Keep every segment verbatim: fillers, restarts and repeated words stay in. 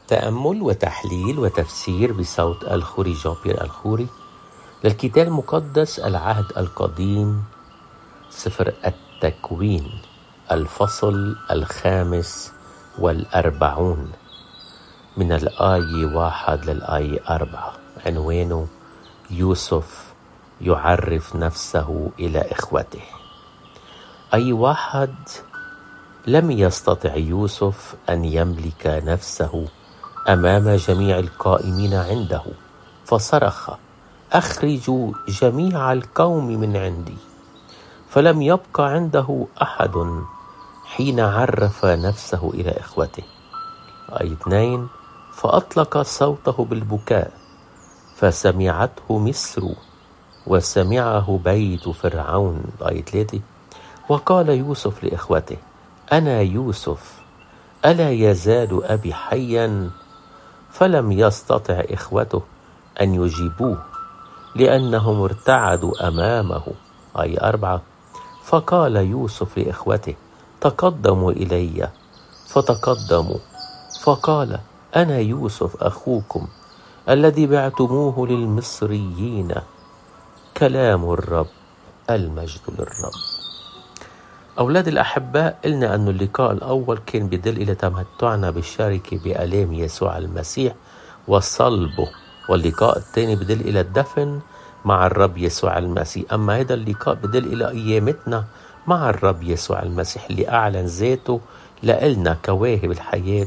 تأمل وتحليل وتفسير بصوت الخوري جان بيير الخوري للكتاب المقدس العهد القديم، سفر التكوين، الفصل الخامس والأربعون، من الآية واحد للآية أربعة. عنوانه يوسف يعرف نفسه إلى إخوته. أي واحد لم يستطع يوسف أن يملك نفسه أمام جميع القائمين عنده، فصرخ: أخرجوا جميع القوم من عندي. فلم يبق عنده أحد حين عرف نفسه إلى إخوته. آية اثنين: فأطلق صوته بالبكاء فسمعته مصر وسمعه بيت فرعون. آية ثلاثة: وقال يوسف لإخوته: أنا يوسف، ألا يزال أبي حيا؟ فلم يستطع إخوته أن يجيبوه لأنهم ارتعدوا أمامه. آية أربعة: فقال يوسف لإخوته: تقدموا إلي. فتقدموا. فقال: أنا يوسف أخوكم الذي بعتموه للمصريين. كلام الرب، المجد للرب. أولاد الأحباء، قلنا أن اللقاء الأول كان بدل إلى تمتعنا بالشركة بآلام يسوع المسيح وصلبه، واللقاء الثاني بدل إلى الدفن مع الرب يسوع المسيح. أما هذا اللقاء بدل إلى قيامتنا مع الرب يسوع المسيح اللي أعلن ذاته لإلنا كواهب الحياة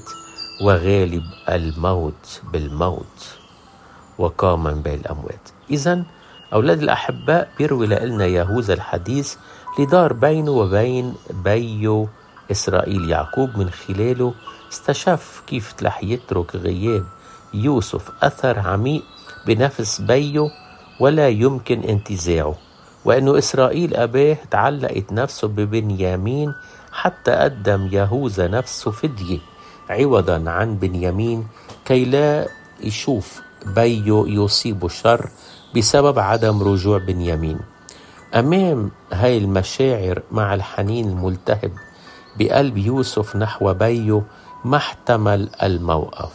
وغالب الموت بالموت وقام من بين الأموات. إذن أولاد الأحباء، بيروي لنا يهوذا الحديث لدار بينه وبين بيو إسرائيل يعقوب، من خلاله استشف كيف رح يترك غياب يوسف أثر عميق بنفس بيو ولا يمكن انتزاعه، وأنه إسرائيل أباه تعلقت نفسه ببنيامين حتى قدم يهوذا نفسه فدية عوضا عن بنيامين كي لا يشوف بيو يصيب شر بسبب عدم رجوع بنيامين. أمام هاي المشاعر مع الحنين الملتهب بقلب يوسف نحو بيو، ما احتمل الموقف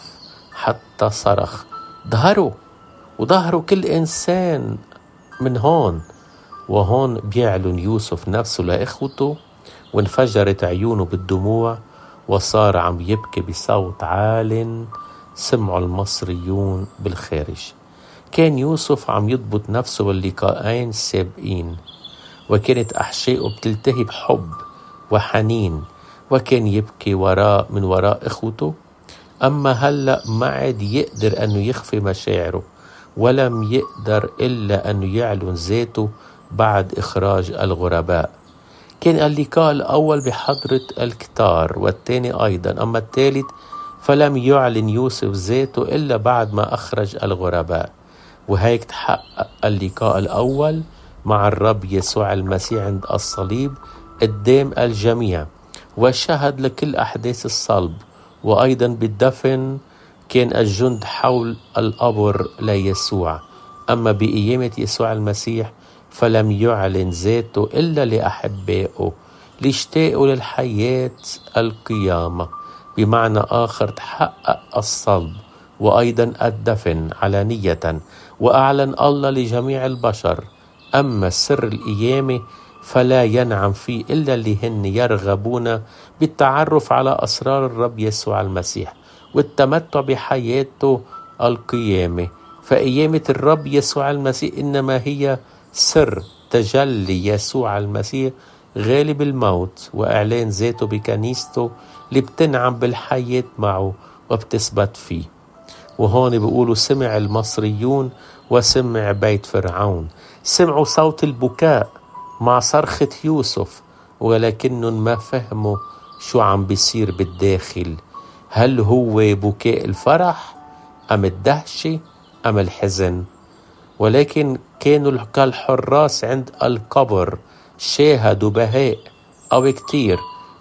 حتى صرخ: ظهروا وظهروا كل إنسان من هون. وهون بيعلن يوسف نفسه لإخوته، وانفجرت عيونه بالدموع وصار عم يبكي بصوت عال سمعوا المصريون بالخارج. كان يوسف عم يضبط نفسه باللقاءين السابقين، وكانت أحشائه بتلتهي بحب وحنين، وكان يبكي وراء من وراء إخوته. أما هلأ ما عاد يقدر أنه يخفي مشاعره، ولم يقدر إلا أنه يعلن ذاته بعد إخراج الغرباء. كان اللقاء الأول بحضرة الكتار، والثاني أيضا. أما الثالث فلم يعلن يوسف ذاته إلا بعد ما أخرج الغرباء. وهيك تحقق اللقاء الأول مع الرب يسوع المسيح عند الصليب قدام الجميع، وشهد لكل أحداث الصلب. وأيضا بالدفن كان الجند حول القبر ليسوع. أما بقيامة يسوع المسيح فلم يعلن ذاته إلا لأحبائه ليشتاقوا للحياة القيامة. بمعنى آخر، تحقق الصلب وأيضا الدفن علانية، وأعلن الله لجميع البشر. أما سر القيامة فلا ينعم فيه إلا اللي هن يرغبون بالتعرف على أسرار الرب يسوع المسيح والتمتع بحياته القيامة. فقيامة الرب يسوع المسيح إنما هي سر تجلي يسوع المسيح غالب الموت وإعلان ذاته بكنيسته اللي بتنعم بالحياة معه وبتثبت فيه. وهون بيقولوا: سمع المصريون وسمع بيت فرعون. سمعوا صوت البكاء مع صرخة يوسف، ولكنهم ما فهموا شو عم بيصير بالداخل. هل هو بكاء الفرح أم الدهشة أم الحزن؟ ولكن كانوا كالحراس عند القبر، شاهدوا بهاء أو كتير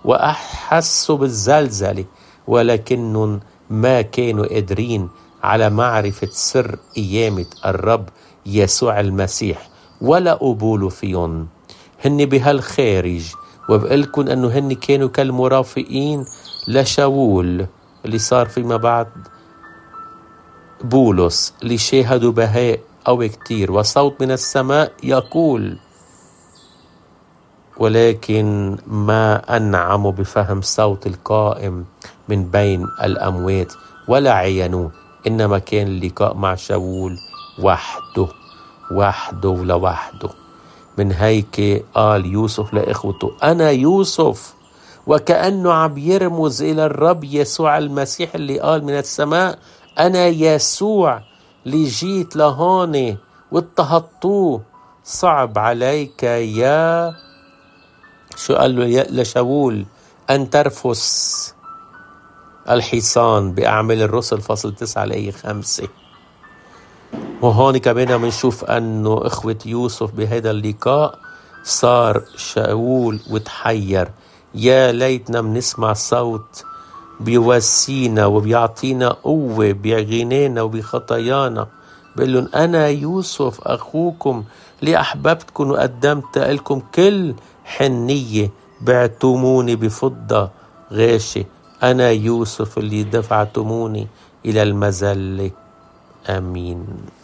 وأحسوا بالزلزلة، ولكنهم ما كانوا قادرين على معرفة سر قيامة الرب يسوع المسيح ولا قبوله فيهم. هن بهالخارج، وبقلكن أنه هن كانوا كالمرافقين لشاول اللي صار فيما بعد بولس اللي شاهدوا بهاء أو كتير وصوت من السماء يقول، ولكن ما أنعموا بفهم صوت القائم من بين الأموات ولا عينوه، إنما كان اللقاء مع شاول وحده وحده لوحده. من هيك قال يوسف لإخوته أنا يوسف، وكأنه عم يرمز إلى الرب يسوع المسيح اللي قال من السماء أنا يسوع اللي جيت لهون واضطهدتوه. صعب عليك يا شو قال له لشاول أن ترفس الحصان بأعمال الرسل فصل تسعة لآية خمسة. وهون كمان منشوف أنه إخوة يوسف بهذا اللقاء صار شاول وتحير. يا ليتنا منسمع صوت بيوسينا وبيعطينا قوة بغنانا وبخطايانا، بيقول لهم أنا يوسف أخوكم اللي أحببتكم وقدمت لكم كل حنية، بعتموني بفضة غاشة، أنا يوسف اللي دفعتموني إلى المذلة. آمين.